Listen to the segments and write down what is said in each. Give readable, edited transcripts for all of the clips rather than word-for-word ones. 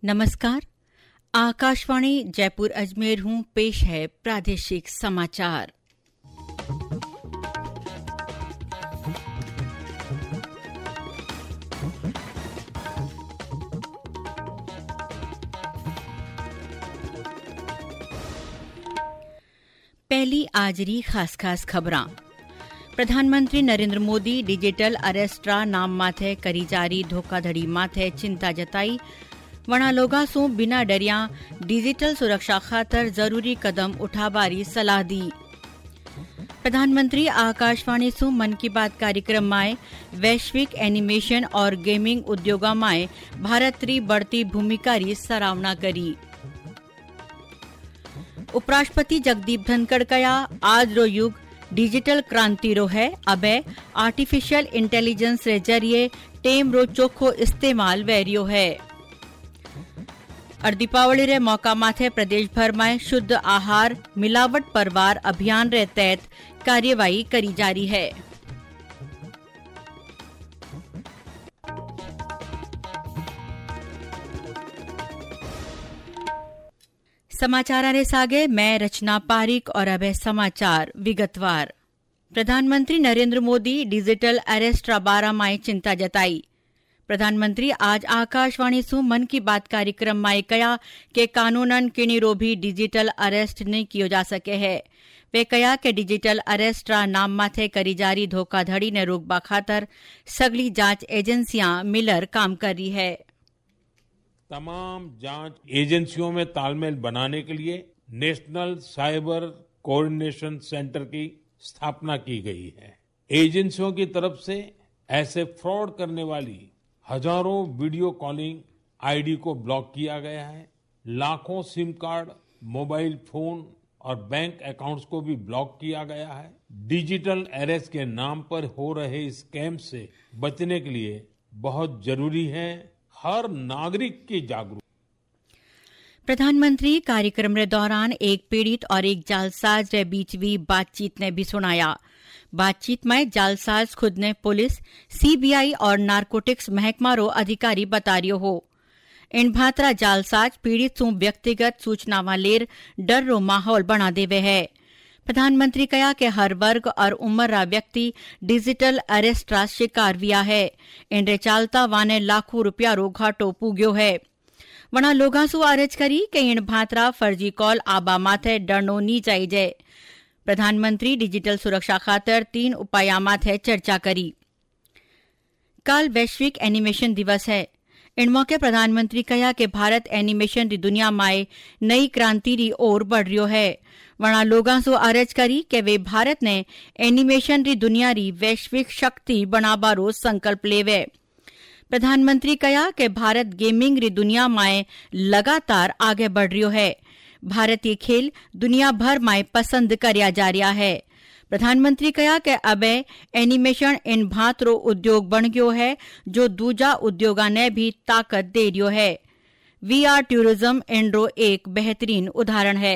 नमस्कार, आकाशवाणी जयपुर अजमेर हूँ। पेश है प्रादेशिक समाचार। पहली आजरी खास खबरां। प्रधानमंत्री नरेंद्र मोदी डिजिटल अरेस्ट्रा नाम माथे करी जारी धोखाधड़ी माथे चिंता जताई। वणा लोगा सू बिना डरिया डिजिटल सुरक्षा खातर जरूरी कदम उठाबारी सलाह दी। प्रधानमंत्री आकाशवाणी सू मन की बात कार्यक्रम माए वैश्विक एनिमेशन और गेमिंग उद्योगा माए भारत री बढ़ती भूमिका री सराहना करी। उपराष्ट्रपति जगदीप धनखड़ कया आज रो युग डिजिटल क्रांति रो है। अबे आर्टिफिशियल इंटेलिजेंस रे जरिए टेम रो चोखो इस्तेमाल वैरियो है। और दीपावली रे मौका माथे प्रदेश भर में शुद्ध आहार मिलावट परवार अभियान रे तहत कार्यवाही करी जारी है। समाचार रे सागे मैं रचना पारिक और अब समाचार विगतवार। प्रधानमंत्री नरेंद्र मोदी डिजिटल अरेस्ट बारा माए चिंता जताई। प्रधानमंत्री आज आकाशवाणी सू मन की बात कार्यक्रम माए कया के कानूनन किणी रो भी डिजिटल अरेस्ट नहीं कियो जा सके है। वे कया के डिजिटल अरेस्ट नाम माथे करी जारी धोखाधड़ी ने रोकबा खातर सगली जांच एजेंसियां मिलर काम कर रही है। तमाम जांच एजेंसियों में तालमेल बनाने के लिए नेशनल साइबर कोऑर्डिनेशन सेंटर की स्थापना की गई है। एजेंसियों की तरफ से ऐसे फ्रॉड करने वाली हजारों वीडियो कॉलिंग आईडी को ब्लॉक किया गया है। लाखों सिम कार्ड, मोबाइल फोन और बैंक अकाउंट्स को भी ब्लॉक किया गया है। डिजिटल अरेस्ट के नाम पर हो रहे स्कैम से बचने के लिए बहुत जरूरी है हर नागरिक की जागरूकता। प्रधानमंत्री कार्यक्रम के दौरान एक पीड़ित और एक जालसाज के बीच भी बातचीत ने भी सुनाया। बातचीत में जालसाज खुद ने पुलिस, सीबीआई और नारकोटिक्स महकमा रो अधिकारी बता रियो हो। इन भातरा जालसाज पीड़ित सू व्यक्तिगत सूचनावां लेर डर रो माहौल बना देवे है। प्रधानमंत्री कहा कि हर वर्ग और उम्र रा व्यक्ति डिजिटल अरेस्ट रा शिकार विया है। इनरे चालता वाने लाखों रुपया रो घाटो पूग्यो है। वणा लोगा सू आरज करी कि इन भातरा फर्जी कॉल आबा माथे डरनो नी चाहिए। प्रधानमंत्री डिजिटल सुरक्षा खातर 3 उपाया माथे चर्चा करी। कल वैश्विक एनिमेशन दिवस है। इन मौके प्रधानमंत्री कहा कि भारत एनिमेशन री दुनिया माए नई क्रांति री ओर बढ़ रियो है। वणा लोगा सो आरज करी कि वे भारत ने एनिमेशन री दुनिया री वैश्विक शक्ति बनाबारो संकल्प लेवे। प्रधानमंत्री कहा कि भारत गेमिंग री दुनिया माए लगातार आगे बढ़ रियो है। भारतीय खेल दुनिया भर में पसंद करया जा रहा है। प्रधानमंत्री कहा कि अब एनिमेशन इन भातरो उद्योग बन गयो है जो दूजा उद्योगा ने भी ताकत दे रियो है। वीआर टूरिज्म इनरो एक बेहतरीन उदाहरण है।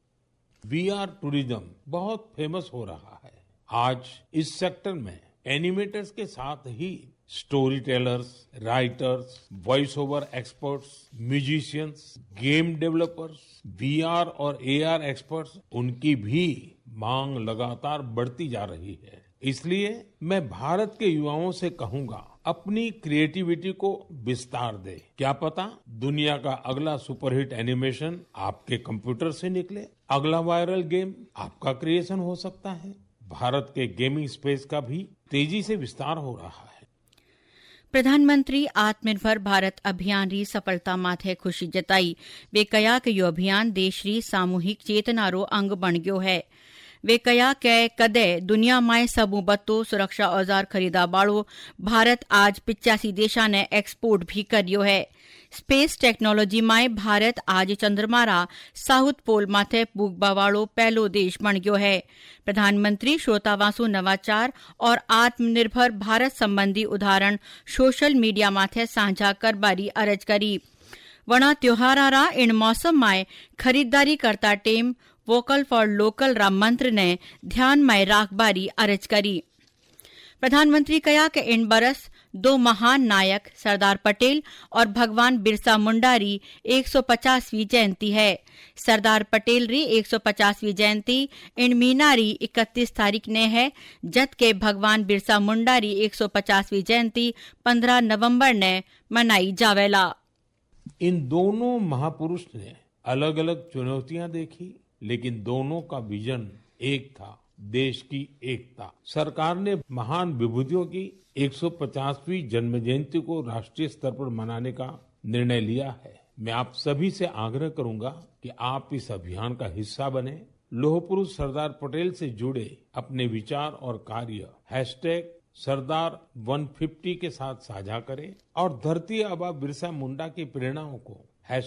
वीआर टूरिज्म बहुत फेमस हो रहा है। आज इस सेक्टर में एनिमेटर्स के साथ ही story tellers, writers, voice over experts, musicians, game developers, VR और एआर एक्सपर्ट्स, उनकी भी मांग लगातार बढ़ती जा रही है। इसलिए मैं भारत के युवाओं से कहूंगा अपनी क्रिएटिविटी को विस्तार दे। क्या पता दुनिया का अगला सुपरहिट एनिमेशन आपके कंप्यूटर से निकले। अगला वायरल गेम आपका क्रिएशन हो सकता है। भारत के गेमिंग स्पेस का भी तेजी से विस्तार हो रहा है। प्रधानमंत्री आत्मनिर्भर भारत अभियान री सफलता माथे खुशी जताई। वे कया कि यो अभियान देश री सामूहिक चेतना रो अंग बन गयो है। वे कया कि कदे दुनिया में सबू बत्तो सुरक्षा औजार खरीदा बाड़ो भारत आज 85 देशा ने एक्सपोर्ट भी करियो है। स्पेस टेक्नोलॉजी में भारत आज चंद्रमा रा साउथ पोल माथे पूगबा वालो पहलो देश बन गयो है। प्रधानमंत्री श्रोतावासु नवाचार और आत्मनिर्भर भारत संबंधी उदाहरण सोशल मीडिया माथे साझा करबारी अरज करी। वणा त्योहारा रा इन मौसम में खरीदारी करता टेम वोकल फॉर लोकल रा मंत्र ने ध्यान में राखबारी अरज करी। प्रधानमंत्री कहा कि इन बरस दो महान नायक सरदार पटेल और भगवान बिरसा मुंडा री 150वीं जयंती है। सरदार पटेल री 150वीं जयंती इन महीना री 31 तारीख ने है, जबकि भगवान बिरसा मुंडा री 150वीं जयंती 15 नवंबर ने मनाई जावेला। इन दोनों महापुरुष ने अलग अलग चुनौतियां देखी, लेकिन दोनों का विजन एक था, देश की एकता। सरकार ने महान विभूतियों की 150वीं जन्म जयंती को राष्ट्रीय स्तर पर मनाने का निर्णय लिया है। मैं आप सभी से आग्रह करूंगा कि आप इस अभियान का हिस्सा बने। लौह पुरुष सरदार पटेल से जुड़े अपने विचार और कार्य #सरदार 150 के साथ साझा करें और धरती आबा बिरसा मुंडा की प्रेरणाओं को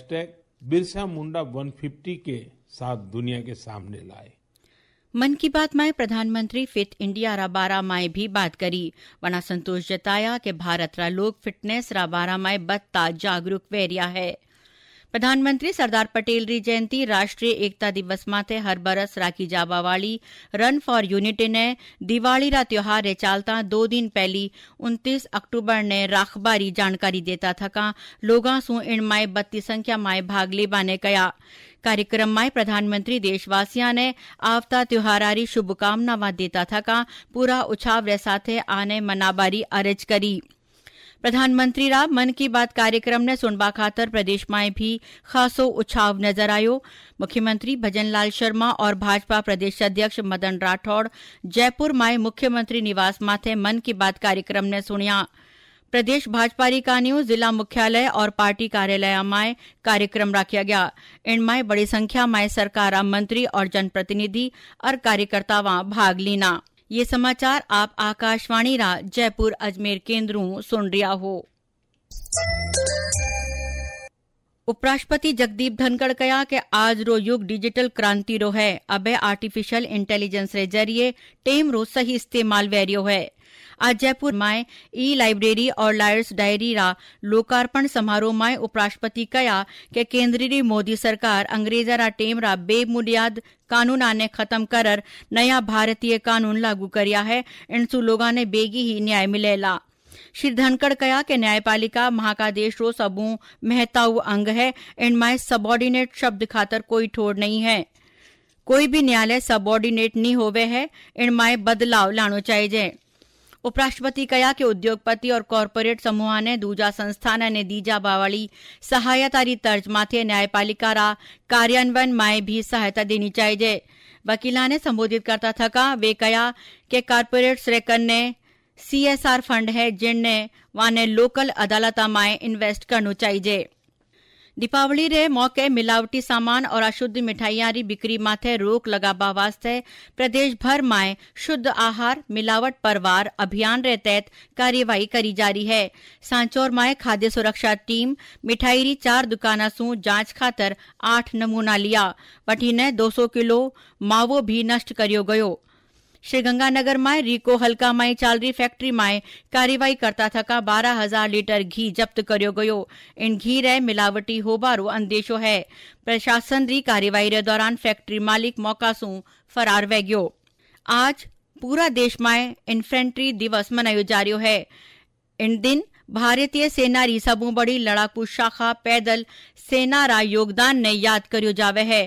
#बिरसा मुंडा 150 के साथ दुनिया के सामने लाए। मन की बात में प्रधानमंत्री फिट इंडिया रा बारा में भी बात करी। वना संतोष जताया कि भारत रा लोग फिटनेस रा बारा में बत्ता जागरूक वेरिया है। प्रधानमंत्री सरदार पटेल री जयंती राष्ट्रीय एकता दिवस माथे हर बरस राखी जावा वाली रन फॉर यूनिटी ने दिवाली रा त्योहार रे चालता 2 दिन पहली 29 अक्टूबर ने राखबारी जानकारी देता थका लोगां सु इन में बत्ती संख्या में भाग लेवाने कया। कार्यक्रम में प्रधानमंत्री देशवासियों ने आवता त्योहारारी शुभकामनावां देता थका पूरा उछाव रे साथे आने मनाबारी अरज करी। प्रधानमंत्री रा मन की बात कार्यक्रम ने सुनबा खातर प्रदेश में भी खासो उछाव नजर आयो। मुख्यमंत्री भजनलाल शर्मा और भाजपा प्रदेश अध्यक्ष मदन राठौड़ जयपुर में मुख्यमंत्री निवास माथे मन की बात कार्यक्रम ने सुनिया। प्रदेश भाजपा री कान्यू जिला मुख्यालय और पार्टी कार्यालय में कार्यक्रम रखा गया। इनमें बड़ी संख्या में सरकार मंत्री और जनप्रतिनिधि और कार्यकर्ता भाग लेना। ये समाचार आप आकाशवाणी रा जयपुर अजमेर केंद्रों सुन रिया हो। उपराष्ट्रपति जगदीप धनखड़ कहा कि आज रो युग डिजिटल क्रांति रो है। अबे आर्टिफिशियल इंटेलिजेंस रे जरिए टेम रो सही इस्तेमाल वेरियो है। आज जयपुर में ई लाइब्रेरी और लायर्स डायरी रा लोकार्पण समारोह में उपराष्ट्रपति कहा कि केंद्रीय मोदी सरकार अंग्रेजा रा टेम रा बेबुनियाद कानून आने खत्म कर नया भारतीय कानून लागू करिया है। इनसु लोगा ने बेगी ही न्याय मिलेला। श्री धनखड़ कहा कि न्यायपालिका महाकादेश रो सबू महताऊ अंग है। इनमें सबॉर्डिनेट शब्द खातर कोई ठोड़ नहीं है। कोई भी न्यायालय सबॉर्डिनेट नहीं होवे है। इनमें बदलाव लानो चाहिए। उपराष्ट्रपति कहा कि उद्योगपति और कॉरपोरेट समूह ने दूजा संस्थान ने दीजा बावाली सहायता री तर्ज माथे न्यायपालिका रा कार्यान्वयन में भी सहायता देनी चाहिए। वकीला ने संबोधित करता थका वे कहा कि कॉरपोरेट्स रे कन्ने CSR फंड है जिनने वाने लोकल अदालत में इन्वेस्ट करना चाहिए। दीपावली रे मौके मिलावटी सामान और अशुद्ध मिठाइयां री बिक्री माथे रोक लगाबा वास्ते प्रदेश भर में शुद्ध आहार मिलावट परवार अभियान रे तहत कार्यवाही करी जारी है। सांचौर में खाद्य सुरक्षा टीम मिठाई री 4 दुकाना सु जांच खातर 8 नमूना लिया। वठी ने 200 किलो मावो भी नष्ट करियो गयो। श्रीगंगानगर में रीको हल्का में चाल रही फैक्ट्री में कार्यवाही करता थका 12,000 लीटर घी जब्त करियो गयो। इन घी रे मिलावटी होबारो अंदेशो है। प्रशासन री कार्यवाही रे दौरान फैक्ट्री मालिक मौका सु फरार वे गयो। आज पूरा देश में इन्फेंट्री दिवस मनायो जा रही है। इन दिन भारतीय सेना री सबू बड़ी लड़ाकू शाखा पैदल सेना रा योगदान ने याद करियो जावे है।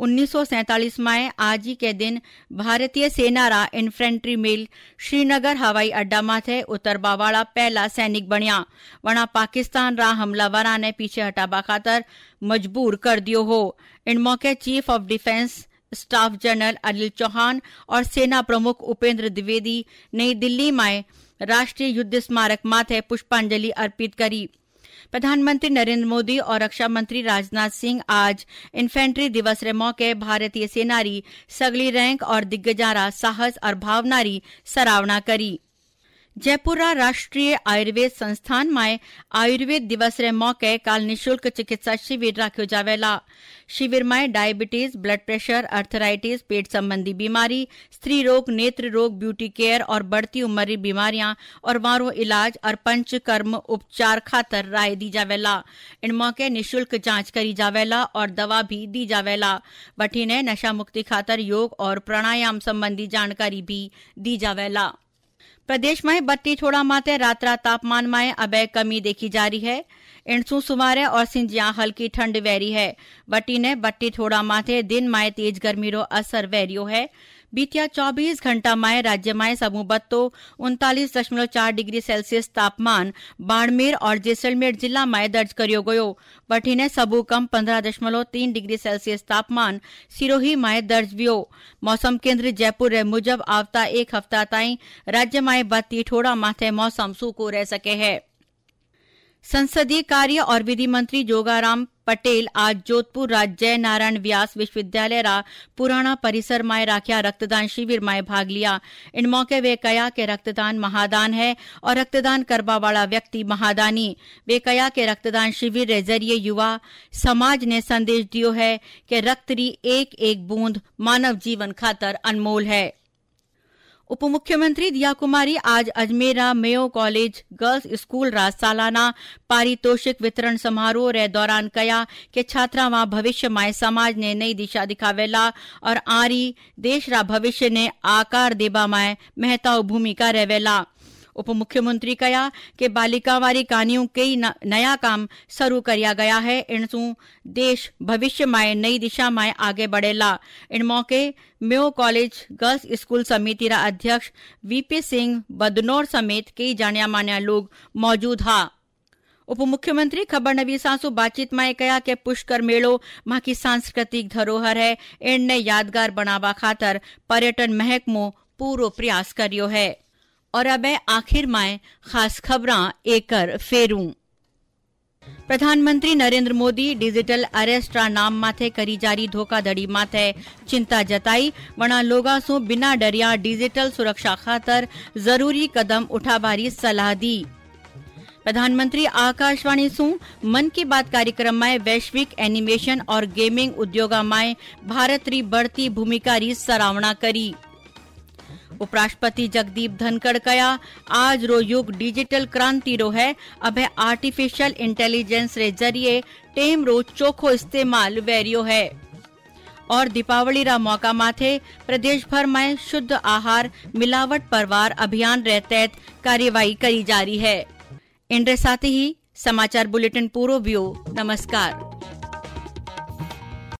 1947 में आज ही के दिन भारतीय सेना रा इन्फेंट्री मिल श्रीनगर हवाई अड्डा माथे उतरबा वाला पहला सैनिक बनिया। वना पाकिस्तान रा हमलावरा ने पीछे हटाबा खातर मजबूर कर दियो हो। इन मौके chief of defence staff general Anil Chauhan और सेना प्रमुख उपेंद्र द्विवेदी नई दिल्ली में राष्ट्रीय युद्ध स्मारक माथे पुष्पांजलि अर्पित करी। प्रधानमंत्री नरेंद्र मोदी और रक्षा मंत्री राजनाथ सिंह आज इन्फेंट्री दिवस रे मौके भारतीय सेना री सगली रैंक और दिग्गजा रा साहस और भावना री सराहना करी। जयपुर राष्ट्रीय आयुर्वेद संस्थान में आयुर्वेद दिवस रे मौके काल निशुल्क चिकित्सा शिविर रखो जावेला। शिविर में डायबिटीज, ब्लड प्रेशर, अर्थराइटिस, पेट संबंधी बीमारी, स्त्री रोग, नेत्र रोग, ब्यूटी केयर और बढ़ती उम्र री बीमारियां और वारो इलाज और पंचकर्म उपचार खातर राय दी जावेला। इन मौके निशुल्क जांच करी जावेला और दवा भी दी जावेला। वठी ने नशा मुक्ति खातर योग और प्राणायाम संबंधी जानकारी भी दी जावेला। प्रदेश में बत्ती छोड़ा माते रात्रा तापमान में अब कमी देखी जा रही है। इणसू सुमारे और सिंजिया हल्की ठंड वैरी है। बट्टी ने बट्टी थोड़ा माथे दिन माए तेज गर्मी रो असर वैरियो है। बीतिया 24 घंटा में राज्य में सबू बत्तो 39.4 डिग्री सेल्सियस तापमान बाड़मेर और जैसलमेर जिला में दर्ज करियो गयो। बठी ने सबू कम 15.3 डिग्री सेल्सियस तापमान सिरोही में दर्ज वियो। मौसम केंद्र जयपुर रे मुजब आवता एक हफ्ता ताईं राज्य में बत्ती थोड़ा माथे मौसम सूखो रह सके है। संसदीय कार्य और विधि मंत्री जोगाराम पटेल आज जोधपुर राज्य नारायण व्यास विश्वविद्यालय रा पुराना परिसर में राख्या रक्तदान शिविर में भाग लिया। इन मौके वे कया के रक्तदान महादान है और रक्तदान करवा वाला व्यक्ति महादानी। वे कया के रक्तदान शिविर रे जरिए युवा समाज ने संदेश दियो है कि रक्त री एक एक बूंद मानव जीवन खातर अनमोल है। उप मुख्यमंत्री दिया कुमारी आज अजमेरा मेयो कॉलेज गर्ल्स स्कूल रा सालाना पारितोषिक वितरण समारोह रे दौरान कया कि छात्रा वहां भविष्य में समाज ने नई दिशा दिखावेला और आरी देश रा भविष्य ने आकार देबा में महत्व भूमिका रहेवेला। उप मुख्यमंत्री कया कि बालिका वाली कहानियों कई नया काम शुरू करिया गया है। इनसू देश भविष्य में नई दिशा में आगे बढ़ेला। इन मौके मेयो कॉलेज गर्ल्स स्कूल समिति रा अध्यक्ष वीपी सिंह बदनौर समेत कई जानिया मानिया लोग मौजूद हा। उप मुख्यमंत्री खबर नवी सासु बातचीत में कया कि पुष्कर मेलो मां की सांस्कृतिक धरोहर है। इनने यादगार बनावा खातर पर्यटन महकमो पूरो प्रयास करियो है। और अब आखिर में खास खबरां एकर फेरूं। प्रधानमंत्री नरेंद्र मोदी डिजिटल अरेस्ट रा नाम माथे करी जारी धोखाधड़ी माथे चिंता जताई। वणा लोगा सु बिना डरिया डिजिटल सुरक्षा खातर जरूरी कदम उठाबारी सलाह दी। प्रधानमंत्री आकाशवाणी सु मन की बात कार्यक्रम में वैश्विक एनिमेशन और गेमिंग उद्योगा में भारत री बढ़ती भूमिका री सराहना करी। उपराष्ट्रपति जगदीप धनखड़ कया आज रो युग डिजिटल क्रांति रो है। अब आर्टिफिशियल इंटेलिजेंस रे जरिए टेम रो चोखो इस्तेमाल वैरियो है। और दीपावली रा मौका माथे प्रदेश भर में शुद्ध आहार मिलावट परवार अभियान रे तहत कार्यवाही करी जा रही है। इनरे साथ ही समाचार बुलेटिन पूरो व्यो। नमस्कार।